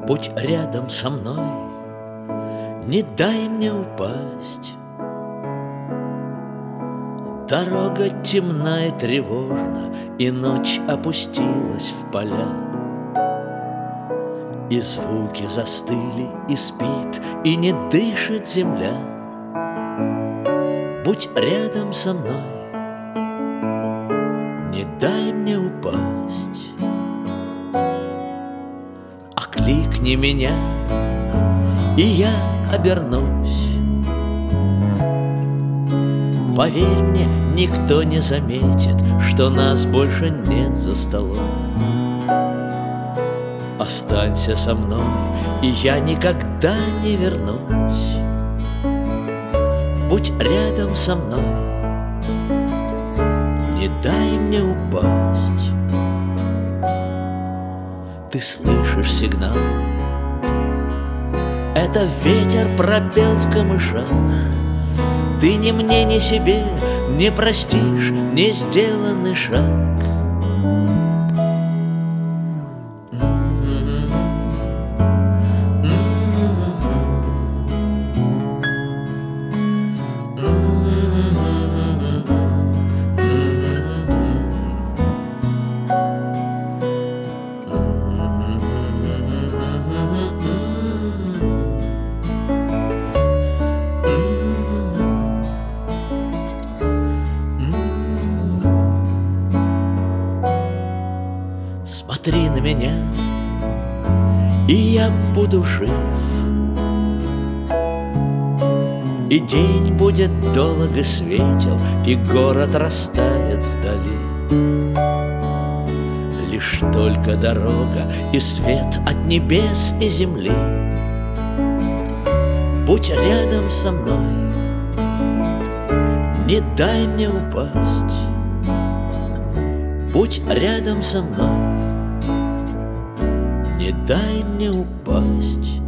Будь рядом со мной, не дай мне упасть. Дорога темна и тревожна, и ночь опустилась в поля. И звуки застыли, и спит, и не дышит земля. Будь рядом со мной, не дай мне упасть. Окликни меня, и я обернусь. Поверь мне, никто не заметит, что нас больше нет за столом. Останься со мной, и я никогда не вернусь. Будь рядом со мной, не дай мне упасть. Ты слышишь сигнал? Это ветер пропел в камышах. Ты ни мне, ни себе не простишь не сделанный шаг. Смотри на меня, и я буду жив, и день будет долго светел, и город растает вдали. Лишь только дорога и свет от небес и земли. Будь рядом со мной, не дай мне упасть. Будь рядом со мной, не дай мне упасть.